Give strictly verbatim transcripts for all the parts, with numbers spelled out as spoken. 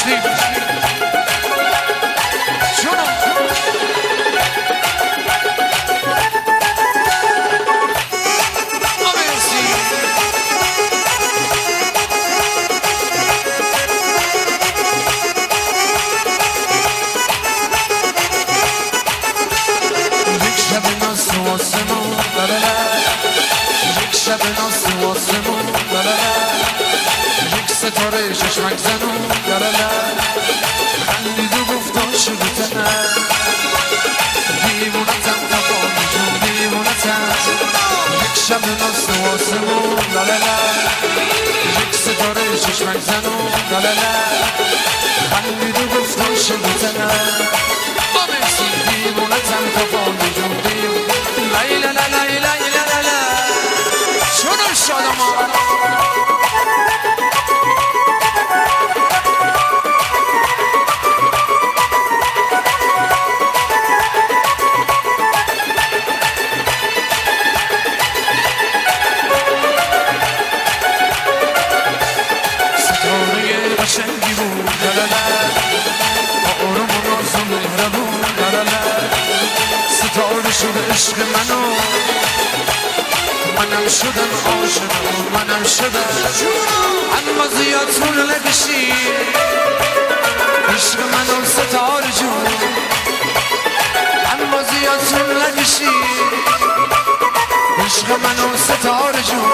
داشتیم جونم شب ناس و آسمون یک ستاره چشمک زنون خندید و گفتا شده تنه دیوونتم تفاهم جون دیوونتم یک شب ناس و آسمون یک ستاره چشمک زنون خندید و گفتا شده تنه آمرسی دیوونتم تفاهم جون دیوونتم لیلا لیلا لیلا لیلا شنو شادمان ستاره قشنگی بود آروم و ناز و مهربون ستاره شد عشق منو منم شدم عاشق منم شدم اما زیاد طول نکشی عشق منو ستاره جون اما زیاد طول نکشی عشق منو ستاره جون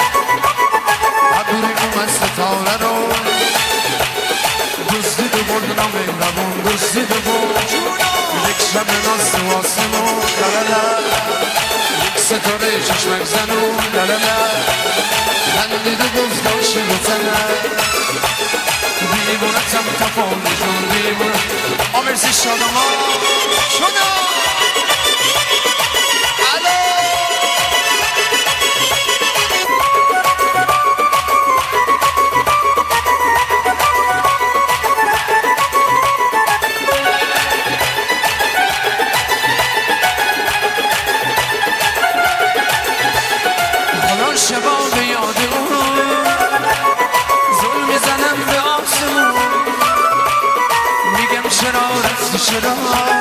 عبوری اومد ستاره رو دزدید و برد نامهربون دزدید و برد یک شب ناس و آسمون ستاره چشمک زنون خندید و گفتا شده تنه دیوونتم تفاهم جون دیوونت آمرسی شادمان شده شبا به یاد اون زل میزنم به آسمون میگم چرا رفتی چرا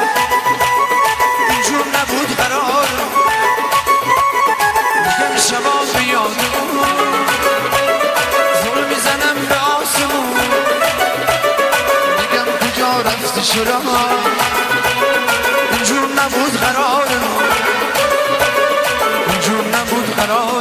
اینجور نبود قرار میگم شبا به یاد اون زل میزنم به آسمون میگم کجا رفتی چرا اینجور نبود قرار اینجور نبود قرار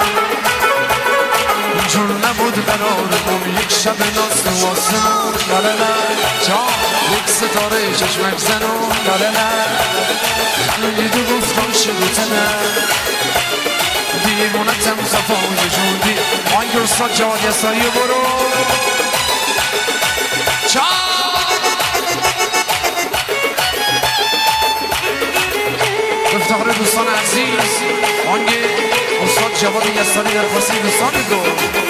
جور نبود قرارمون یک شب ناس و آسمون جان یک ستاره چشمک زنون خندید و گفتم شده تنه دیوونتم صفای جون دی آنگه استاد جواد یسایی برو جان افتخار دوستان عزیز آنگه استاد جواد یسایی در فاصله دوستان دو